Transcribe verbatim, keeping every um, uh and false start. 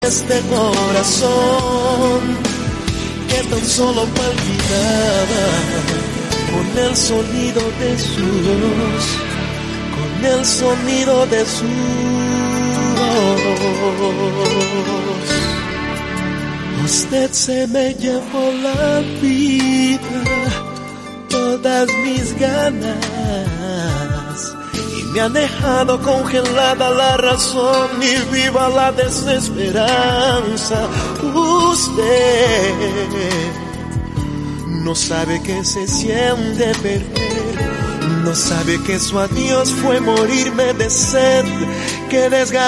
Este corazón que tan solo palpitaba con el sonido de su voz, con el sonido de su voz. Usted se me llevó la vida, todas mis ganas, y me ha dejado congelada la razón y viva la desesperanza. Usted no sabe que se siente perder, no sabe que su adiós fue morirme de sed, que desgarrar